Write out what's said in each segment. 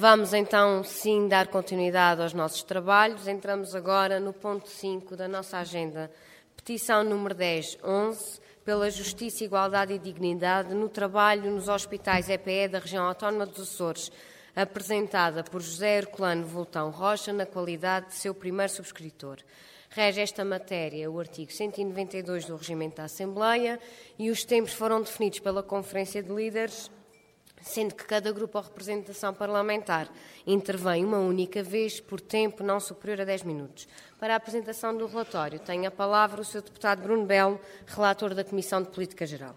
Vamos então, sim, dar continuidade aos nossos trabalhos. Entramos agora no ponto 5 da nossa agenda. Petição número 1011, pela Justiça, Igualdade e Dignidade no trabalho nos hospitais EPE da Região Autónoma dos Açores, apresentada por José Herculano Vultão Rocha, na qualidade de seu primeiro subscritor. Rege esta matéria o artigo 192 do Regimento da Assembleia e os tempos foram definidos pela Conferência de Líderes, sendo que cada grupo ou representação parlamentar intervém uma única vez por tempo não superior a 10 minutos. Para a apresentação do relatório, tem a palavra o Sr. Deputado Bruno Belo, relator da Comissão de Política Geral.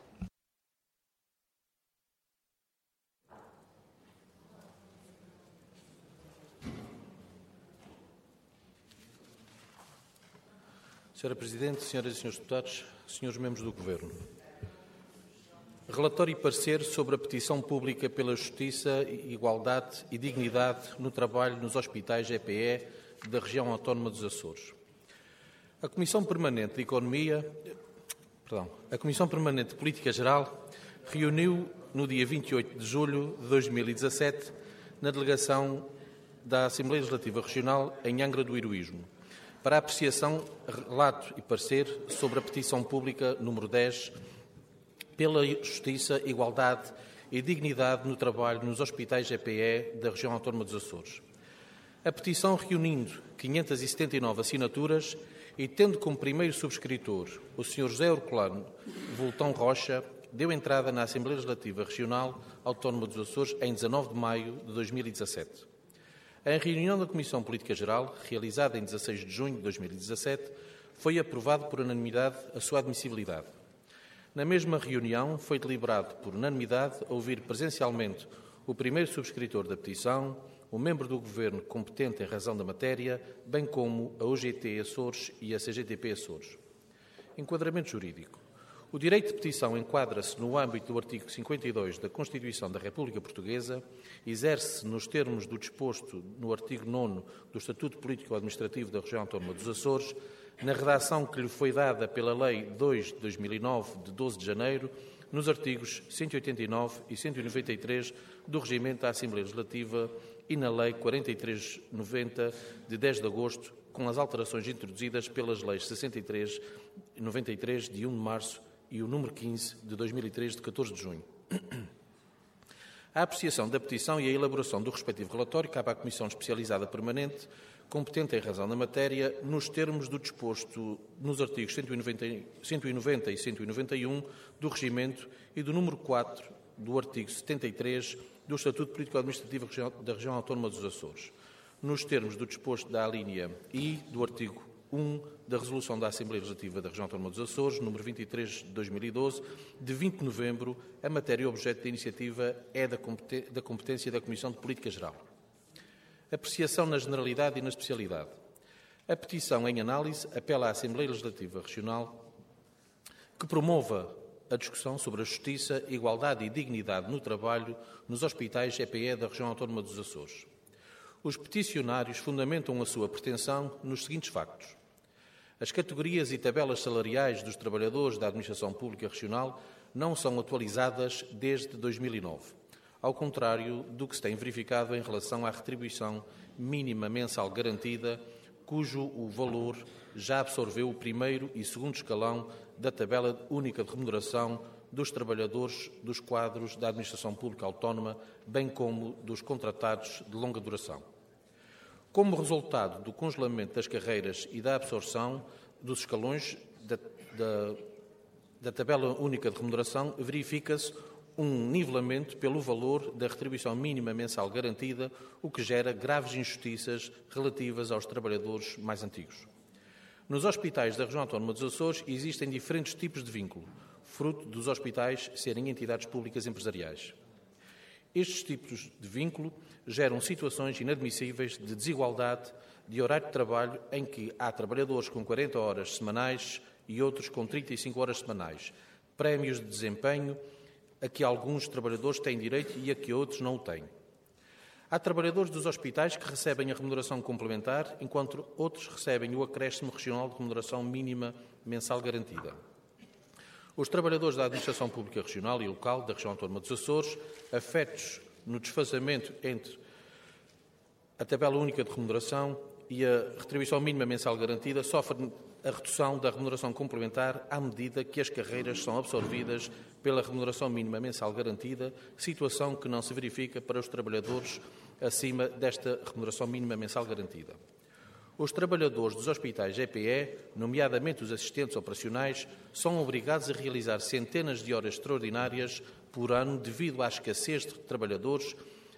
Senhora Presidente, Senhoras e Senhores Deputados, Senhores Membros do Governo. Relatório e parecer sobre a petição pública pela Justiça, Igualdade e Dignidade no trabalho nos hospitais EPE da Região Autónoma dos Açores. A Comissão Permanente de Política Geral reuniu no dia 28 de julho de 2017 na delegação da Assembleia Legislativa Regional em Angra do Heroísmo para a apreciação, relato e parecer sobre a petição pública número 10 pela Justiça, Igualdade e Dignidade no trabalho nos hospitais EPE da Região Autónoma dos Açores. A petição, reunindo 579 assinaturas e tendo como primeiro subscritor o Sr. José Herculano Vultão Rocha, deu entrada na Assembleia Legislativa Regional Autónoma dos Açores em 19 de maio de 2017. Em reunião da Comissão Política Geral, realizada em 16 de junho de 2017, foi aprovado por unanimidade a sua admissibilidade. Na mesma reunião, foi deliberado por unanimidade ouvir presencialmente o primeiro subscritor da petição, o membro do Governo competente em razão da matéria, bem como a UGT Açores e a CGTP Açores. Enquadramento jurídico. O direito de petição enquadra-se no âmbito do artigo 52 da Constituição da República Portuguesa, exerce-se nos termos do disposto no artigo 9º do Estatuto Político-Administrativo da Região Autónoma dos Açores, na redação que lhe foi dada pela Lei 2 de 2009, de 12 de janeiro, nos artigos 189 e 193 do Regimento da Assembleia Legislativa e na Lei 4390, de 10 de agosto, com as alterações introduzidas pelas Leis 63 e 93, de 1 de março, e o número 15, de 2003, de 14 de junho. A apreciação da petição e a elaboração do respectivo relatório cabe à Comissão Especializada Permanente, competente em razão da matéria, nos termos do disposto nos artigos 190 e 191 do Regimento e do número 4 do artigo 73 do Estatuto Político-Administrativo da Região Autónoma dos Açores, nos termos do disposto da alínea I do artigo 1 da Resolução da Assembleia Legislativa da Região Autónoma dos Açores, número 23 de 2012, de 20 de novembro, a matéria objeto da iniciativa é da competência da Comissão de Política Geral. Apreciação na generalidade e na especialidade. A petição em análise apela à Assembleia Legislativa Regional que promova a discussão sobre a justiça, igualdade e dignidade no trabalho nos hospitais EPE da Região Autónoma dos Açores. Os peticionários fundamentam a sua pretensão nos seguintes factos. As categorias e tabelas salariais dos trabalhadores da Administração Pública Regional não são atualizadas desde 2009, ao contrário do que se tem verificado em relação à retribuição mínima mensal garantida, cujo o valor já absorveu o primeiro e segundo escalão da tabela única de remuneração dos trabalhadores dos quadros da Administração Pública Autónoma, bem como dos contratados de longa duração. Como resultado do congelamento das carreiras e da absorção dos escalões da tabela única de remuneração, verifica-se um nivelamento pelo valor da retribuição mínima mensal garantida, o que gera graves injustiças relativas aos trabalhadores mais antigos. Nos hospitais da Região Autónoma dos Açores existem diferentes tipos de vínculo, fruto dos hospitais serem entidades públicas empresariais. Estes tipos de vínculo geram situações inadmissíveis de desigualdade de horário de trabalho em que há trabalhadores com 40 horas semanais e outros com 35 horas semanais, prémios de desempenho a que alguns trabalhadores têm direito e a que outros não o têm. Há trabalhadores dos hospitais que recebem a remuneração complementar, enquanto outros recebem o acréscimo regional de remuneração mínima mensal garantida. Os trabalhadores da Administração Pública Regional e Local da Região Autónoma dos Açores, afetos no desfazamento entre a tabela única de remuneração e a retribuição mínima mensal garantida sofrem a redução da remuneração complementar à medida que as carreiras são absorvidas pela remuneração mínima mensal garantida, situação que não se verifica para os trabalhadores acima desta remuneração mínima mensal garantida. Os trabalhadores dos hospitais EPE, nomeadamente os assistentes operacionais, são obrigados a realizar centenas de horas extraordinárias por ano devido à escassez de trabalhadores,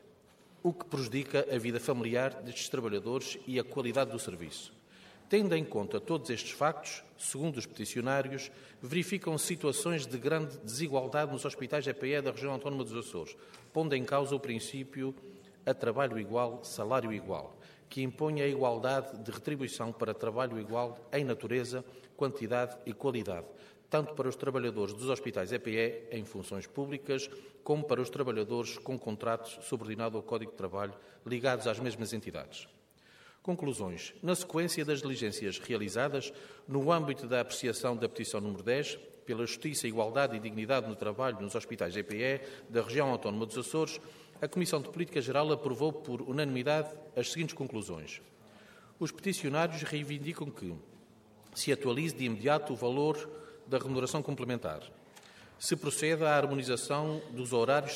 o que prejudica a vida familiar destes trabalhadores e a qualidade do serviço. Tendo em conta todos estes factos, segundo os peticionários, verificam situações de grande desigualdade nos hospitais EPE da região autónoma dos Açores, pondo em causa o princípio a trabalho igual, salário igual, que impõe a igualdade de retribuição para trabalho igual em natureza, quantidade e qualidade, tanto para os trabalhadores dos hospitais EPE em funções públicas, como para os trabalhadores com contrato subordinado ao Código de Trabalho ligados às mesmas entidades. Conclusões. Na sequência das diligências realizadas, no âmbito da apreciação da petição número 10, pela Justiça, Igualdade e Dignidade no Trabalho nos hospitais EPE da região autónoma dos Açores, a Comissão de Política Geral aprovou por unanimidade as seguintes conclusões. Os peticionários reivindicam que se atualize de imediato o valor da remuneração complementar, se proceda à harmonização dos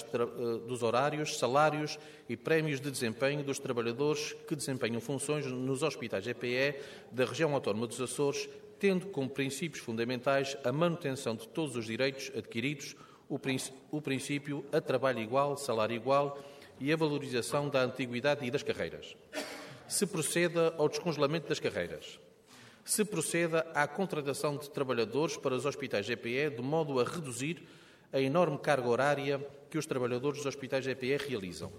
horários, salários e prémios de desempenho dos trabalhadores que desempenham funções nos hospitais EPE da região autónoma dos Açores, tendo como princípios fundamentais a manutenção de todos os direitos adquiridos, o princípio a trabalho igual, salário igual e a valorização da antiguidade e das carreiras. Se proceda ao descongelamento das carreiras. Se proceda à contratação de trabalhadores para os hospitais EPE, de modo a reduzir a enorme carga horária que os trabalhadores dos hospitais EPE realizam.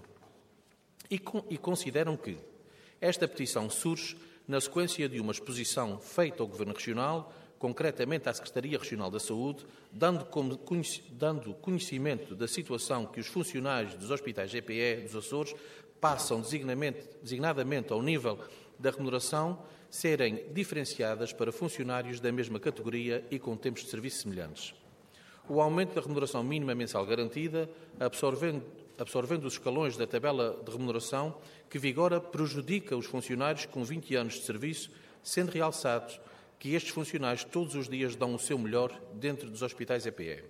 E consideram que esta petição surge na sequência de uma exposição feita ao Governo Regional, concretamente à Secretaria Regional da Saúde, dando conhecimento da situação que os funcionários dos hospitais EPE dos Açores passam designadamente ao nível da remuneração serem diferenciadas para funcionários da mesma categoria e com tempos de serviço semelhantes. O aumento da remuneração mínima mensal garantida, absorvendo os escalões da tabela de remuneração que vigora, prejudica os funcionários com 20 anos de serviço, sendo realçado que estes funcionários todos os dias dão o seu melhor dentro dos hospitais EPE.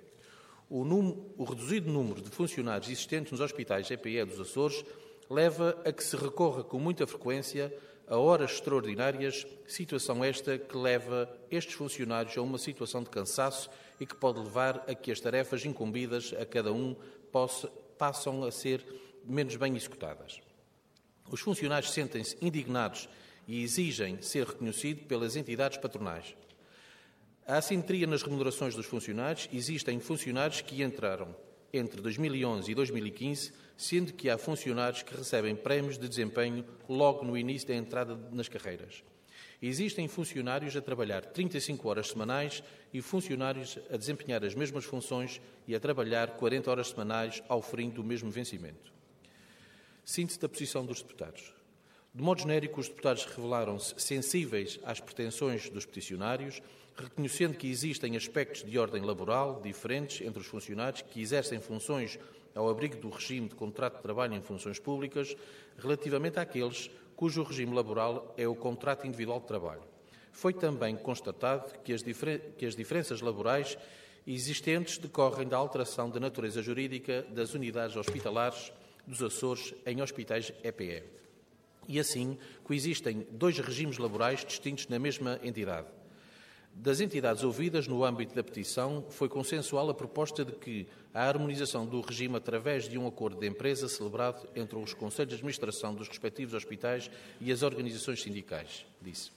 O reduzido número de funcionários existentes nos hospitais EPE dos Açores leva a que se recorra com muita frequência a horas extraordinárias, situação esta que leva estes funcionários a uma situação de cansaço e que pode levar a que as tarefas incumbidas a cada um passam a ser menos bem executadas. Os funcionários sentem-se indignados e exigem ser reconhecidos pelas entidades patronais. A assimetria nas remunerações dos funcionários. Existem funcionários que entraram entre 2011 e 2015, sendo que há funcionários que recebem prémios de desempenho logo no início da entrada nas carreiras. Existem funcionários a trabalhar 35 horas semanais e funcionários a desempenhar as mesmas funções e a trabalhar 40 horas semanais ao fim do mesmo vencimento. Síntese da posição dos deputados. De modo genérico, os deputados revelaram-se sensíveis às pretensões dos peticionários, reconhecendo que existem aspectos de ordem laboral diferentes entre os funcionários que exercem funções ao abrigo do regime de contrato de trabalho em funções públicas, relativamente àqueles cujo regime laboral é o contrato individual de trabalho. Foi também constatado que as diferenças laborais existentes decorrem da alteração da natureza jurídica das unidades hospitalares dos Açores em hospitais EPE. E assim, coexistem dois regimes laborais distintos na mesma entidade. Das entidades ouvidas no âmbito da petição, foi consensual a proposta de que a harmonização do regime através de um acordo de empresa celebrado entre os conselhos de administração dos respectivos hospitais e as organizações sindicais, disse.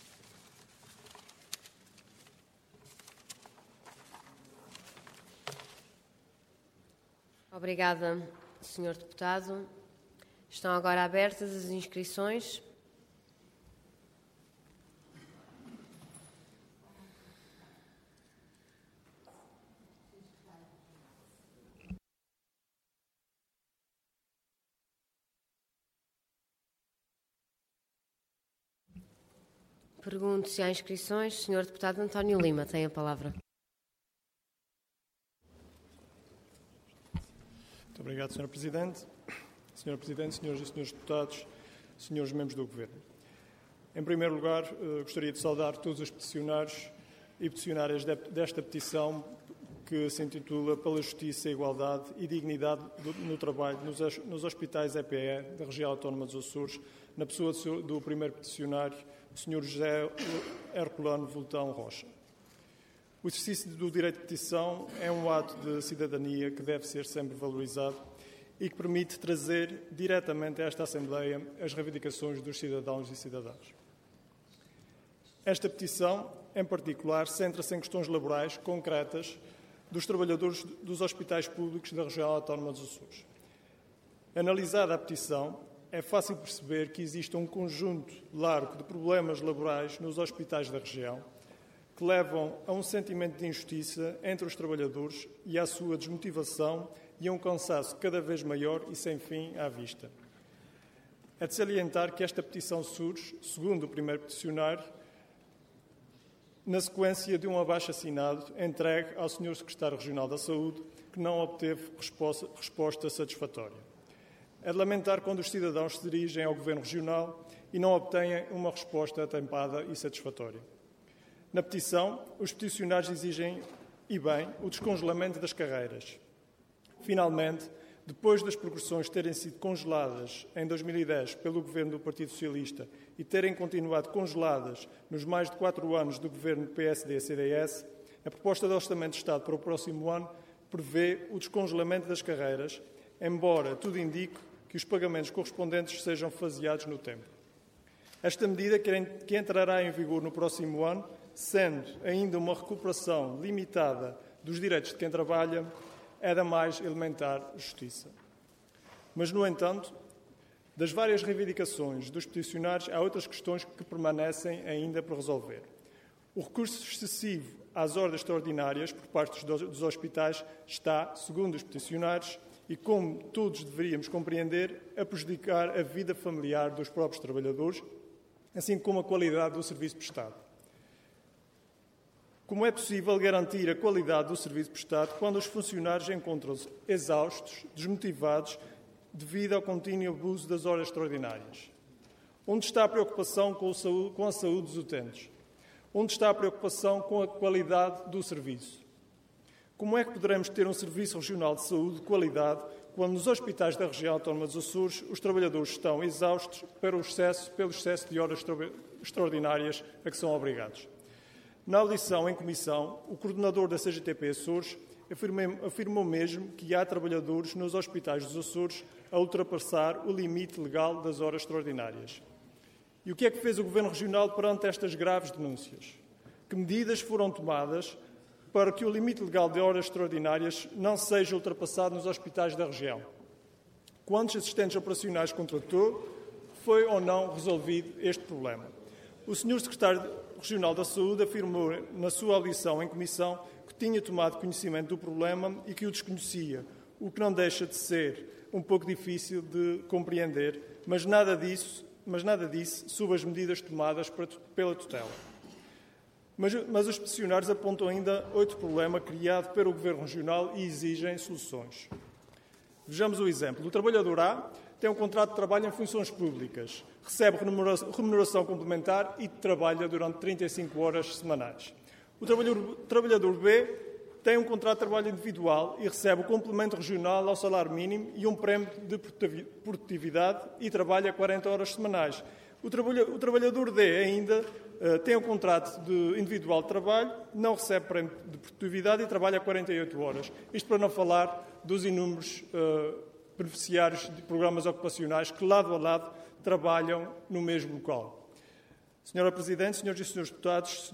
Obrigada, Sr. Deputado. Estão agora abertas as inscrições. Pergunto se há inscrições. Sr. Deputado António Lima tem a palavra. Muito obrigado, Sr. Presidente. Sr. Presidente, senhoras e senhores deputados, senhores membros do Governo. Em primeiro lugar, gostaria de saudar todos os peticionários e peticionárias desta petição que se intitula Pela Justiça, Igualdade e Dignidade no Trabalho nos Hospitais EPE da Região Autónoma dos Açores, na pessoa do primeiro peticionário, o Sr. José Herculano Voltão Rocha. O exercício do direito de petição é um ato de cidadania que deve ser sempre valorizado e que permite trazer diretamente a esta Assembleia as reivindicações dos cidadãos e cidadãs. Esta petição, em particular, centra-se em questões laborais concretas dos trabalhadores dos hospitais públicos da Região Autónoma dos Açores. Analisada a petição, é fácil perceber que existe um conjunto largo de problemas laborais nos hospitais da região que levam a um sentimento de injustiça entre os trabalhadores e à sua desmotivação e a um cansaço cada vez maior e sem fim à vista. É de salientar que esta petição surge, segundo o primeiro peticionário, na sequência de um abaixo-assinado entregue ao Sr. Secretário Regional da Saúde, que não obteve resposta satisfatória. É de lamentar quando os cidadãos se dirigem ao Governo Regional e não obtêm uma resposta atempada e satisfatória. Na petição, os peticionários exigem, e bem, o descongelamento das carreiras. Finalmente, depois das progressões terem sido congeladas em 2010 pelo Governo do Partido Socialista e terem continuado congeladas nos mais de 4 anos do Governo PSD-CDS, a proposta de Orçamento de Estado para o próximo ano prevê o descongelamento das carreiras, embora tudo indique que os pagamentos correspondentes sejam faseados no tempo. Esta medida, que entrará em vigor no próximo ano, sendo ainda uma recuperação limitada dos direitos de quem trabalha, é da mais elementar justiça. Mas, no entanto, das várias reivindicações dos peticionários, há outras questões que permanecem ainda por resolver. O recurso excessivo às horas extraordinárias por parte dos hospitais está, segundo os peticionários, e como todos deveríamos compreender, a prejudicar a vida familiar dos próprios trabalhadores, assim como a qualidade do serviço prestado. Como é possível garantir a qualidade do serviço prestado quando os funcionários encontram-se exaustos, desmotivados, devido ao contínuo abuso das horas extraordinárias? Onde está a preocupação com a saúde dos utentes? Onde está a preocupação com a qualidade do serviço? Como é que poderemos ter um serviço regional de saúde de qualidade quando nos hospitais da região autónoma dos Açores os trabalhadores estão exaustos pelo excesso de horas extraordinárias a que são obrigados? Na audição em comissão, o coordenador da CGTP Açores afirmou mesmo que há trabalhadores nos hospitais dos Açores a ultrapassar o limite legal das horas extraordinárias. E o que é que fez o Governo Regional perante estas graves denúncias? Que medidas foram tomadas para que o limite legal de horas extraordinárias não seja ultrapassado nos hospitais da região? Quantos assistentes operacionais contratou? Foi ou não resolvido este problema? O Sr. Secretário Regional da Saúde afirmou na sua audição em comissão que tinha tomado conhecimento do problema e que o desconhecia, o que não deixa de ser um pouco difícil de compreender, mas nada disso sob as medidas tomadas pela tutela. Mas os peticionários apontam ainda outro problema criado pelo Governo Regional e exigem soluções. Vejamos o exemplo. O trabalhador A tem um contrato de trabalho em funções públicas, recebe remuneração complementar e trabalha durante 35 horas semanais. O trabalhador B tem um contrato de trabalho individual e recebe o complemento regional ao salário mínimo e um prémio de produtividade e trabalha 40 horas semanais. O trabalhador D ainda tem um contrato individual de trabalho, não recebe prémio de produtividade e trabalha 48 horas. Isto para não falar dos inúmeros beneficiários de programas ocupacionais que, lado a lado, trabalham no mesmo local. Senhora Presidente, senhoras e senhores deputados,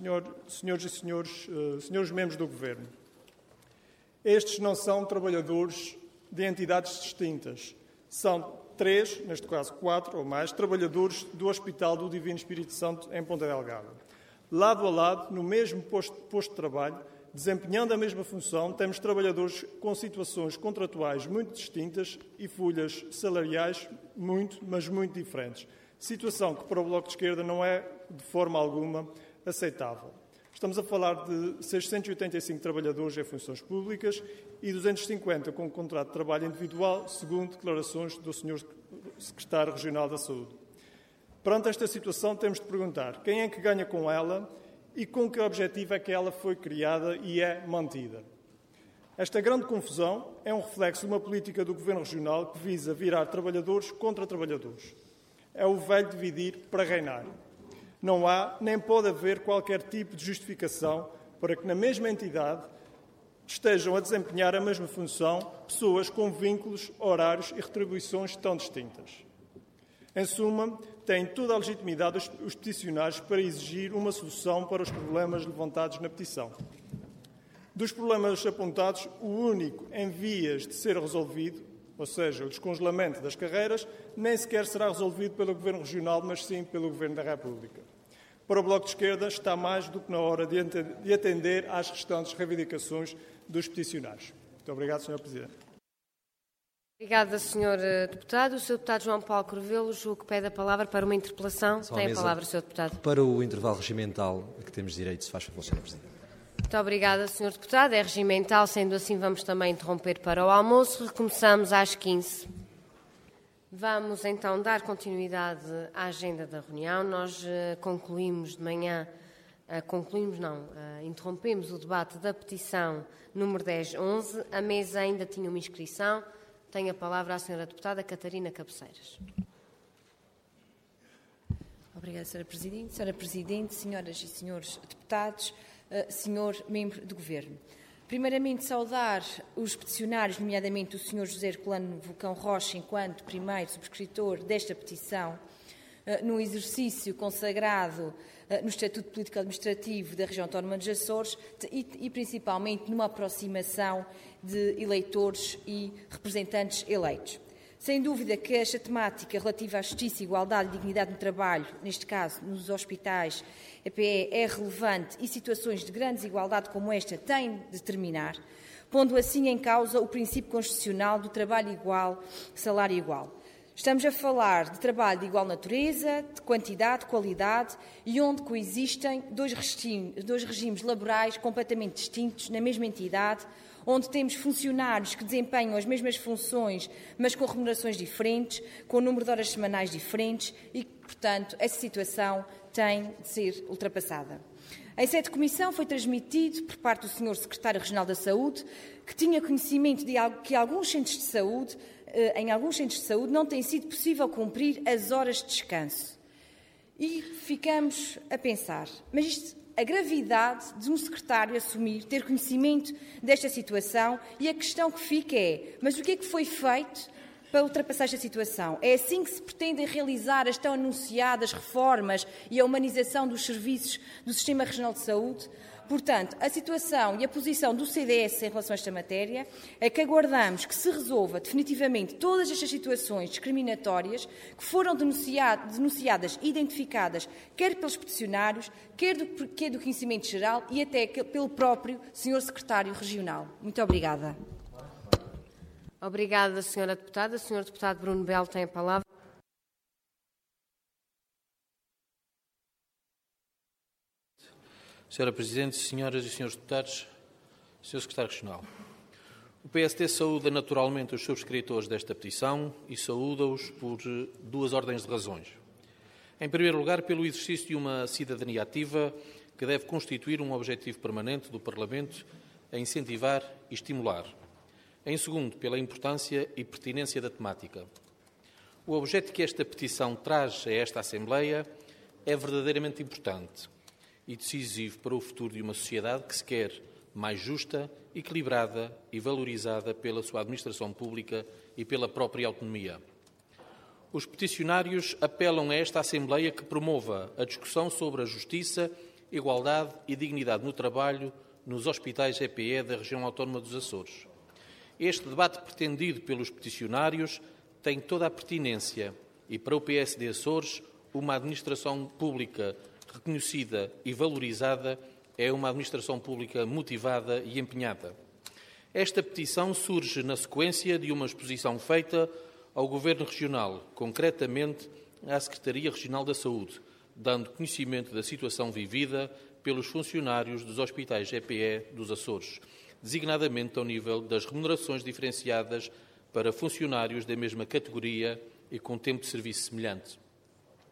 senhores membros do Governo, estes não são trabalhadores de entidades distintas. São 3, neste caso 4 ou mais, trabalhadores do Hospital do Divino Espírito Santo em Ponta Delgada. Lado a lado, no mesmo posto de trabalho, desempenhando a mesma função, temos trabalhadores com situações contratuais muito distintas e folhas salariais mas muito diferentes. Situação que para o Bloco de Esquerda não é, de forma alguma, aceitável. Estamos a falar de 685 trabalhadores em funções públicas e 250 com contrato de trabalho individual, segundo declarações do Sr. Secretário Regional da Saúde. Perante esta situação, temos de perguntar quem é que ganha com ela e com que objetivo é que ela foi criada e é mantida. Esta grande confusão é um reflexo de uma política do Governo Regional que visa virar trabalhadores contra trabalhadores. É o velho dividir para reinar. Não há, nem pode haver qualquer tipo de justificação para que na mesma entidade estejam a desempenhar a mesma função pessoas com vínculos, horários e retribuições tão distintas. Em suma, têm toda a legitimidade os peticionários para exigir uma solução para os problemas levantados na petição. Dos problemas apontados, o único em vias de ser resolvido, ou seja, o descongelamento das carreiras, nem sequer será resolvido pelo Governo Regional, mas sim pelo Governo da República. Para o Bloco de Esquerda, está mais do que na hora de atender às restantes reivindicações dos peticionários. Muito obrigado, Sr. Presidente. Obrigada, Sr. Deputado. O Sr. Deputado João Paulo Corvelo, julgo que pede a palavra para uma interpelação. Tem a palavra, Sr. Deputado. Para o intervalo regimental a que temos direito, se faz favor, Sr. Presidente. Muito obrigada, Sr. Deputado. É regimental, sendo assim, vamos também interromper para o almoço. Recomeçamos às 15. Vamos então dar continuidade à agenda da reunião. Nós concluímos de manhã, interrompemos o debate da petição número 1011. A mesa ainda tinha uma inscrição. Tem a palavra a Sra. Deputada Catarina Cabeceiras. Obrigada, Sra. Presidente. Sra. Presidente, senhoras e senhores deputados, senhor membro do Governo. Primeiramente, saudar os peticionários, nomeadamente o Sr. José Herculano Vulcão Rocha, enquanto primeiro subscritor desta petição, no exercício consagrado no Estatuto Político-Administrativo da Região Autónoma dos Açores e principalmente numa aproximação de eleitores e representantes eleitos. Sem dúvida que esta temática relativa à justiça, igualdade e dignidade no trabalho, neste caso nos hospitais EPE, é relevante e situações de grande desigualdade como esta têm de terminar, pondo assim em causa o princípio constitucional do trabalho igual, salário igual. Estamos a falar de trabalho de igual natureza, de quantidade, de qualidade e onde coexistem dois regimes laborais completamente distintos na mesma entidade, onde temos funcionários que desempenham as mesmas funções, mas com remunerações diferentes, com o número de horas semanais diferentes e, portanto, essa situação tem de ser ultrapassada. Em sede de comissão foi transmitido, por parte do Sr. Secretário Regional da Saúde, que tinha conhecimento de que em alguns centros de saúde não tem sido possível cumprir as horas de descanso. E ficamos a pensar, mas a gravidade de um secretário assumir, ter conhecimento desta situação, e a questão que fica é, mas o que é que foi feito para ultrapassar esta situação? É assim que se pretendem realizar as tão anunciadas reformas e a humanização dos serviços do Sistema Regional de Saúde? Portanto, a situação e a posição do CDS em relação a esta matéria é que aguardamos que se resolva definitivamente todas estas situações discriminatórias que foram denunciadas e identificadas quer pelos peticionários, quer do conhecimento geral e até pelo próprio Sr. Secretário Regional. Muito obrigada. Obrigada, Sra. Deputada. O Sr. Deputado Bruno Belo tem a palavra. Sra. Presidente, senhoras e senhores deputados, Sr. Secretário Regional, o PSD saúda naturalmente os subscritores desta petição e saúda-os por duas ordens de razões. Em primeiro lugar, pelo exercício de uma cidadania ativa que deve constituir um objetivo permanente do Parlamento a incentivar e estimular. Em segundo, pela importância e pertinência da temática. O objeto que esta petição traz a esta Assembleia é verdadeiramente importante e decisivo para o futuro de uma sociedade que se quer mais justa, equilibrada e valorizada pela sua administração pública e pela própria autonomia. Os peticionários apelam a esta Assembleia que promova a discussão sobre a justiça, igualdade e dignidade no trabalho nos hospitais EPE da região autónoma dos Açores. Este debate pretendido pelos peticionários tem toda a pertinência e, para o PSD Açores, uma administração pública reconhecida e valorizada é uma administração pública motivada e empenhada. Esta petição surge na sequência de uma exposição feita ao Governo Regional, concretamente à Secretaria Regional da Saúde, dando conhecimento da situação vivida pelos funcionários dos hospitais EPE dos Açores, designadamente ao nível das remunerações diferenciadas para funcionários da mesma categoria e com tempo de serviço semelhante.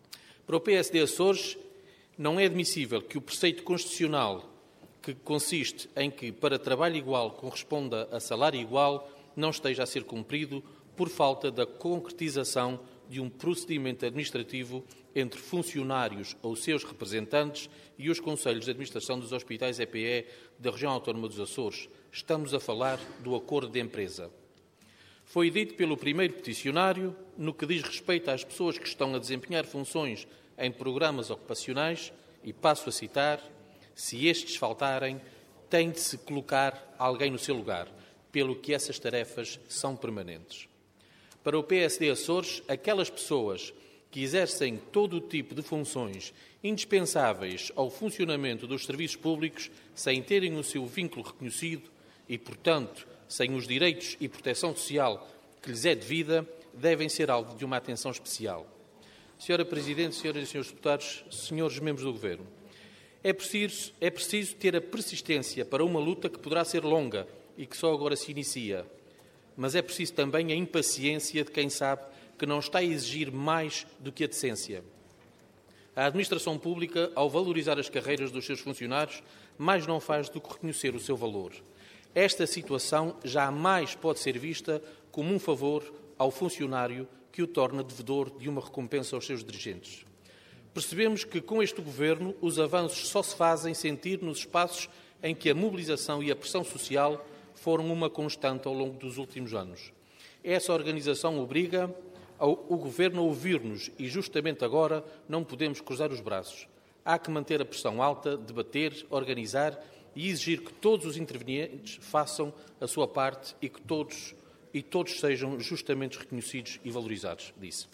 Para o PSD Açores, não é admissível que o preceito constitucional, que consiste em que para trabalho igual corresponda a salário igual, não esteja a ser cumprido por falta da concretização de um procedimento administrativo entre funcionários ou seus representantes e os Conselhos de Administração dos Hospitais EPE da Região Autónoma dos Açores. Estamos a falar do acordo de empresa. Foi dito pelo primeiro peticionário, no que diz respeito às pessoas que estão a desempenhar funções em programas ocupacionais, e passo a citar, se estes faltarem, tem de se colocar alguém no seu lugar, pelo que essas tarefas são permanentes. Para o PSD Açores, aquelas pessoas que exercem todo o tipo de funções indispensáveis ao funcionamento dos serviços públicos sem terem o seu vínculo reconhecido e, portanto, sem os direitos e proteção social que lhes é devida, devem ser alvo de uma atenção especial. Senhora Presidente, senhoras e senhores deputados, senhores membros do Governo, é preciso ter a persistência para uma luta que poderá ser longa e que só agora se inicia, mas é preciso também a impaciência de quem sabe que não está a exigir mais do que a decência. A administração pública, ao valorizar as carreiras dos seus funcionários, mais não faz do que reconhecer o seu valor. Esta situação jamais pode ser vista como um favor ao funcionário que o torna devedor de uma recompensa aos seus dirigentes. Percebemos que, com este Governo, os avanços só se fazem sentir nos espaços em que a mobilização e a pressão social foram uma constante ao longo dos últimos anos. Essa organização obriga o Governo a ouvir-nos e, justamente agora, não podemos cruzar os braços. Há que manter a pressão alta, debater, organizar e exigir que todos os intervenientes façam a sua parte e que todos sejam justamente reconhecidos e valorizados, disse.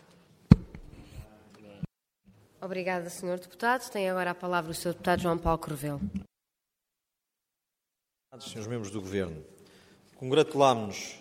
Obrigada, Sr. Deputado. Tem agora a palavra o Sr. Deputado João Paulo Corvelo. Senhores membros do Governo, congratulamos-nos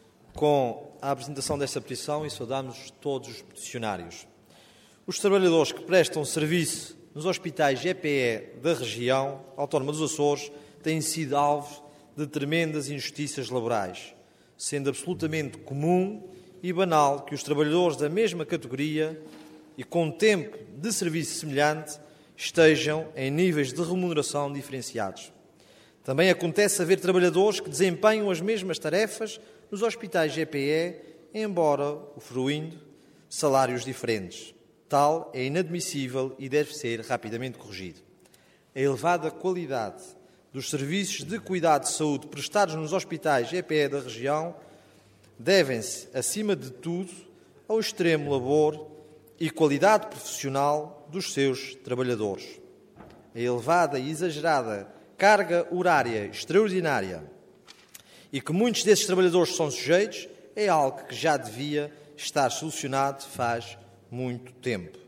com a apresentação desta petição e saudamos todos os peticionários. Os trabalhadores que prestam serviço nos hospitais EPE da região autónoma dos Açores têm sido alvo de tremendas injustiças laborais, sendo absolutamente comum e banal que os trabalhadores da mesma categoria e com tempo de serviço semelhante estejam em níveis de remuneração diferenciados. Também acontece haver trabalhadores que desempenham as mesmas tarefas nos hospitais EPE, embora usufruindo salários diferentes. Tal é inadmissível e deve ser rapidamente corrigido. A elevada qualidade dos serviços de cuidado de saúde prestados nos hospitais EPE da região devem-se, acima de tudo, ao extremo labor e qualidade profissional dos seus trabalhadores. A elevada e exagerada carga horária extraordinária e que muitos desses trabalhadores são sujeitos é algo que já devia estar solucionado faz muito tempo.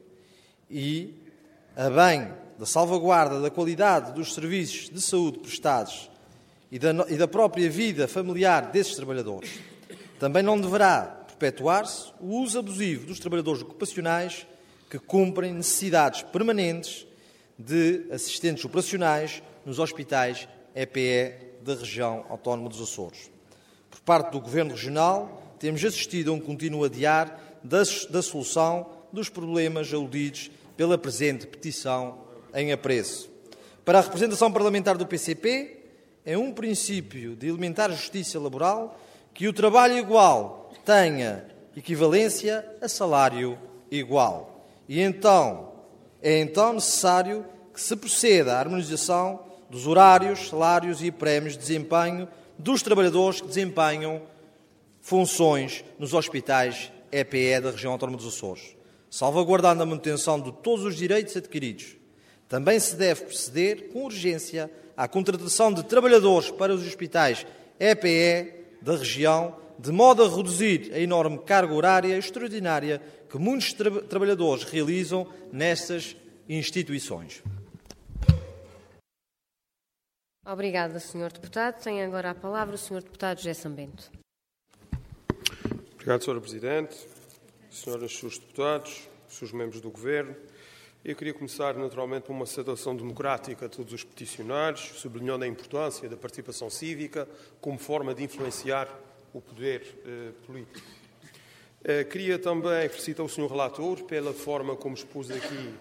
E, a bem da salvaguarda da qualidade dos serviços de saúde prestados e da própria vida familiar desses trabalhadores, também não deverá perpetuar-se o uso abusivo dos trabalhadores ocupacionais que cumprem necessidades permanentes de assistentes operacionais nos hospitais EPE da região autónoma dos Açores. Por parte do Governo Regional, temos assistido a um contínuo adiar da solução dos problemas aludidos pela presente petição em apreço. Para a representação parlamentar do PCP, é um princípio de elementar justiça laboral que o trabalho igual tenha equivalência a salário igual. E então, é necessário que se proceda à harmonização dos horários, salários e prémios de desempenho dos trabalhadores que desempenham funções nos hospitais EPE da região autónoma dos Açores, salvaguardando a manutenção de todos os direitos adquiridos. Também se deve proceder com urgência à contratação de trabalhadores para os hospitais EPE da região, de modo a reduzir a enorme carga horária extraordinária que muitos trabalhadores realizam nestas instituições. Obrigada, Sr. Deputado. Tem agora a palavra o Sr. Deputado José Sambento. Obrigado, Sra. Presidente, senhoras e senhores deputados, senhores membros do Governo. Eu queria começar, naturalmente, por uma saudação democrática a todos os peticionários, sublinhando a importância da participação cívica como forma de influenciar o poder político. Queria também felicitar o Sr. Relator pela forma como expôs aqui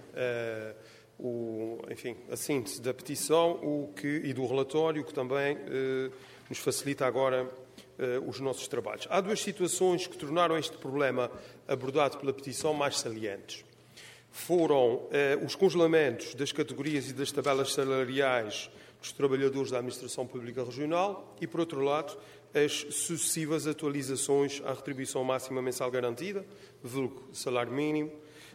a síntese da petição e do relatório, que também nos facilita agora os nossos trabalhos. Há duas situações que tornaram este problema abordado pela petição mais salientes. Foram os congelamentos das categorias e das tabelas salariais dos trabalhadores da Administração Pública Regional e, por outro lado, as sucessivas atualizações à retribuição máxima mensal garantida, vulgo salário mínimo,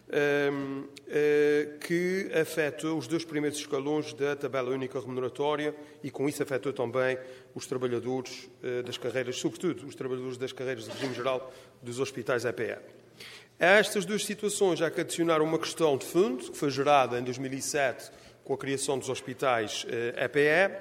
que afetou os dois primeiros escalões da tabela única remuneratória e, com isso, afetou também os trabalhadores das carreiras, sobretudo os trabalhadores das carreiras de regime geral dos hospitais EPE. A estas duas situações há que adicionar uma questão de fundo, que foi gerada em 2007 com a criação dos hospitais EPE,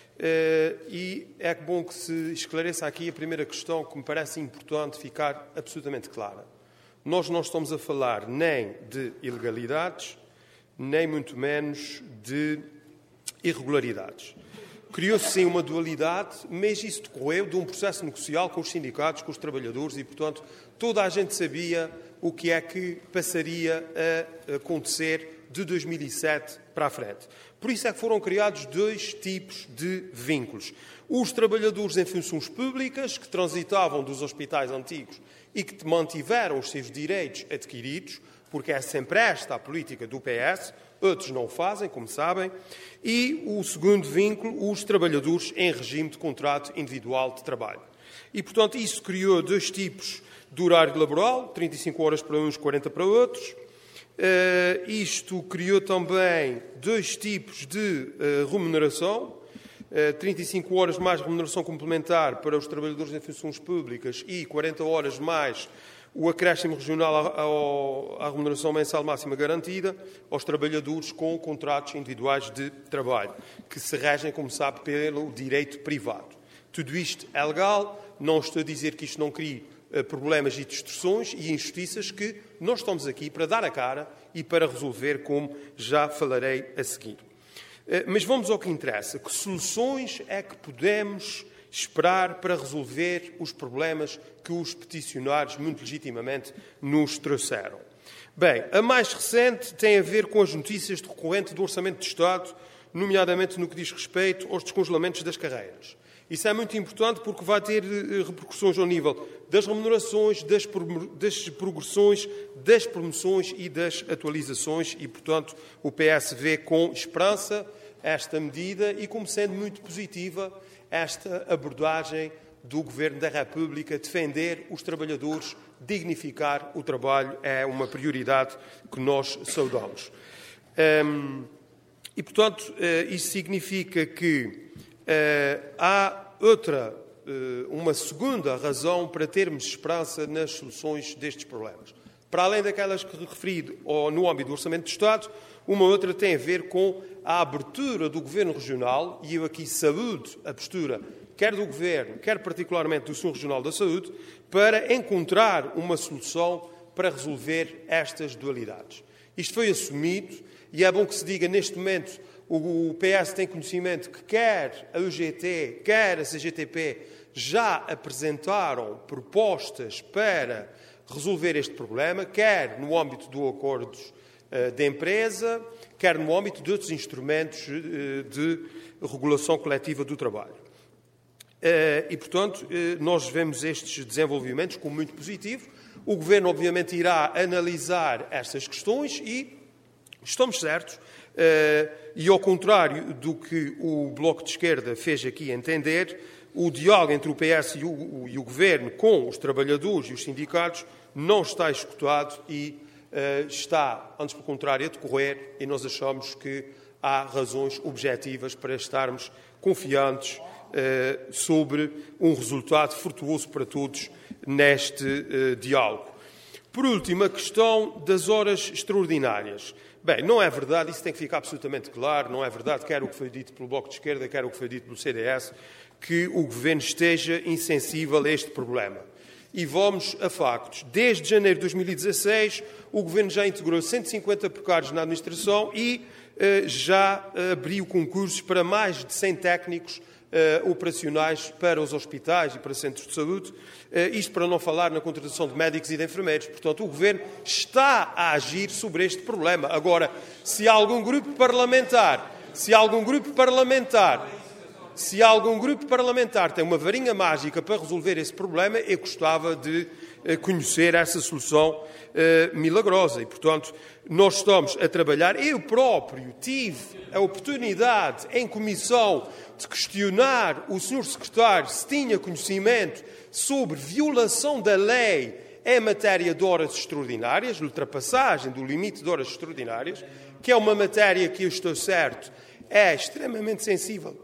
e é bom que se esclareça aqui a primeira questão que me parece importante ficar absolutamente clara. Nós não estamos a falar nem de ilegalidades, nem muito menos de irregularidades. Criou-se sim uma dualidade, mas isso decorreu de um processo negocial com os sindicatos, com os trabalhadores e, portanto, toda a gente sabia o que é que passaria a acontecer de 2007 para a frente. Por isso é que foram criados dois tipos de vínculos. Os trabalhadores em funções públicas, que transitavam dos hospitais antigos e que mantiveram os seus direitos adquiridos, porque é sempre esta a política do PS, outros não o fazem, como sabem, e o segundo vínculo, os trabalhadores em regime de contrato individual de trabalho. E, portanto, isso criou dois tipos de horário laboral, 35 horas para uns, 40 para outros. Isto criou também dois tipos de remuneração, 35 horas mais remuneração complementar para os trabalhadores em funções públicas e 40 horas mais o acréscimo regional à remuneração mensal máxima garantida aos trabalhadores com contratos individuais de trabalho, que se regem, como sabe, pelo direito privado. Tudo isto é legal, não estou a dizer que isto não crie problemas e distorções e injustiças que nós estamos aqui para dar a cara e para resolver, como já falarei a seguir. Mas vamos ao que interessa. Que soluções é que podemos esperar para resolver os problemas que os peticionários, muito legitimamente, nos trouxeram? Bem, a mais recente tem a ver com as notícias decorrentes do Orçamento de Estado, nomeadamente no que diz respeito aos descongelamentos das carreiras. Isso é muito importante porque vai ter repercussões ao nível das remunerações, das progressões, das promoções e das atualizações e, portanto, o PS vê com esperança esta medida e como sendo muito positiva esta abordagem do Governo da República, defender os trabalhadores, dignificar o trabalho, é uma prioridade que nós saudamos. E, portanto, isso significa que há uma segunda razão para termos esperança nas soluções destes problemas. Para além daquelas que referi no âmbito do Orçamento de Estado, uma outra tem a ver com a abertura do Governo Regional, e eu aqui saúdo a postura quer do Governo, quer particularmente do Sr. Regional da Saúde, para encontrar uma solução para resolver estas dualidades. Isto foi assumido, e é bom que se diga neste momento. O PS tem conhecimento que quer a UGT, quer a CGTP já apresentaram propostas para resolver este problema, quer no âmbito do acordos de empresa, quer no âmbito de outros instrumentos de regulação coletiva do trabalho. E, portanto, nós vemos estes desenvolvimentos como muito positivo. O Governo, obviamente, irá analisar estas questões e estamos certos. E, ao contrário do que o Bloco de Esquerda fez aqui entender, o diálogo entre o PS e o Governo com os trabalhadores e os sindicatos não está esgotado e está, antes pelo contrário, a decorrer, e nós achamos que há razões objetivas para estarmos confiantes sobre um resultado frutuoso para todos neste diálogo. Por último, a questão das horas extraordinárias. Bem, não é verdade, isso tem que ficar absolutamente claro, não é verdade, quer o que foi dito pelo Bloco de Esquerda, quer o que foi dito pelo CDS, que o Governo esteja insensível a este problema. E vamos a factos. Desde janeiro de 2016, o Governo já integrou 150 precários na administração e já abriu concursos para mais de 100 técnicos operacionais para os hospitais e para centros de saúde, isto para não falar na contratação de médicos e de enfermeiros. Portanto, o Governo está a agir sobre este problema. Agora, se algum grupo parlamentar tem uma varinha mágica para resolver esse problema, eu gostava de conhecer essa solução milagrosa. E, portanto, nós estamos a trabalhar. Eu próprio tive a oportunidade, em comissão, de questionar o Sr. Secretário se tinha conhecimento sobre violação da lei em matéria de horas extraordinárias, ultrapassagem do limite de horas extraordinárias, que é uma matéria que eu estou certo é extremamente sensível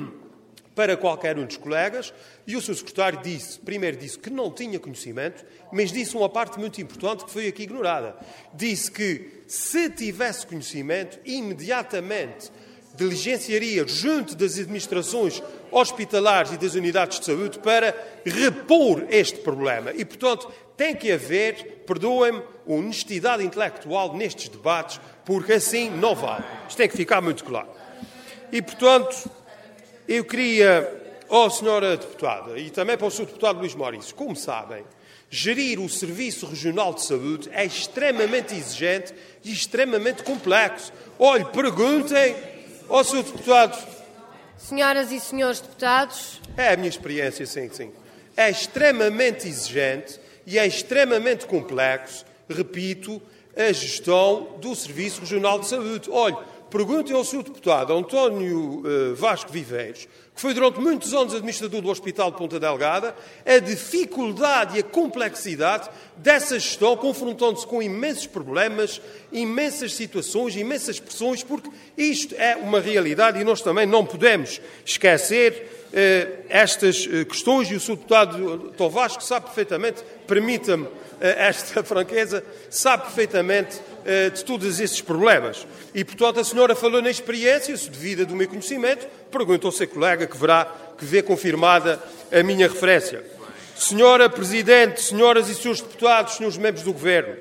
para qualquer um dos colegas, e o Sr. Secretário primeiro disse que não tinha conhecimento, mas disse uma parte muito importante que foi aqui ignorada. Disse que, se tivesse conhecimento, imediatamente diligenciaria junto das administrações hospitalares e das unidades de saúde para repor este problema. E, portanto, tem que haver, perdoem-me, honestidade intelectual nestes debates, porque assim não vale. Isto tem que ficar muito claro. E, portanto, eu queria, Senhora Deputada, e também para o Sr. Deputado Luís Maurício, como sabem, gerir o Serviço Regional de Saúde é extremamente exigente e extremamente complexo. Olhe, perguntem ao Sr. Deputado. Senhoras e senhores deputados. É a minha experiência, sim. É extremamente exigente e é extremamente complexo, repito, a gestão do Serviço Regional de Saúde. Olhe, perguntem ao Sr. Deputado António Vasco Viveiros, que foi durante muitos anos administrador do Hospital de Ponta Delgada, a dificuldade e a complexidade dessa gestão, confrontando-se com imensos problemas, imensas situações, imensas pressões, porque isto é uma realidade e nós também não podemos esquecer estas questões, e o Sr. Deputado Tom Vasco sabe perfeitamente, permita-me esta franqueza, sabe perfeitamente de todos esses problemas. E, portanto, a senhora falou na experiência, se devida do meu conhecimento, pergunta ao seu colega que vê confirmada a minha referência. Senhora Presidente, senhoras e senhores deputados, senhores membros do Governo,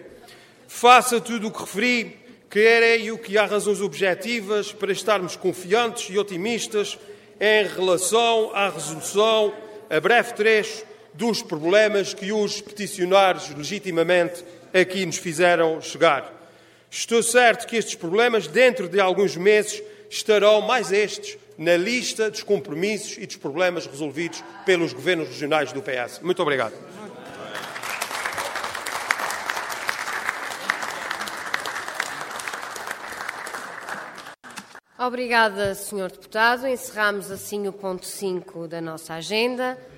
faça tudo o que referi, creio que há razões objetivas para estarmos confiantes e otimistas em relação à resolução, a breve trecho, dos problemas que os peticionários legitimamente aqui nos fizeram chegar. Estou certo que estes problemas, dentro de alguns meses, estarão mais estes na lista dos compromissos e dos problemas resolvidos pelos governos regionais do PS. Muito obrigado. Obrigada, Sr. Deputado. Encerramos assim o ponto 5 da nossa agenda.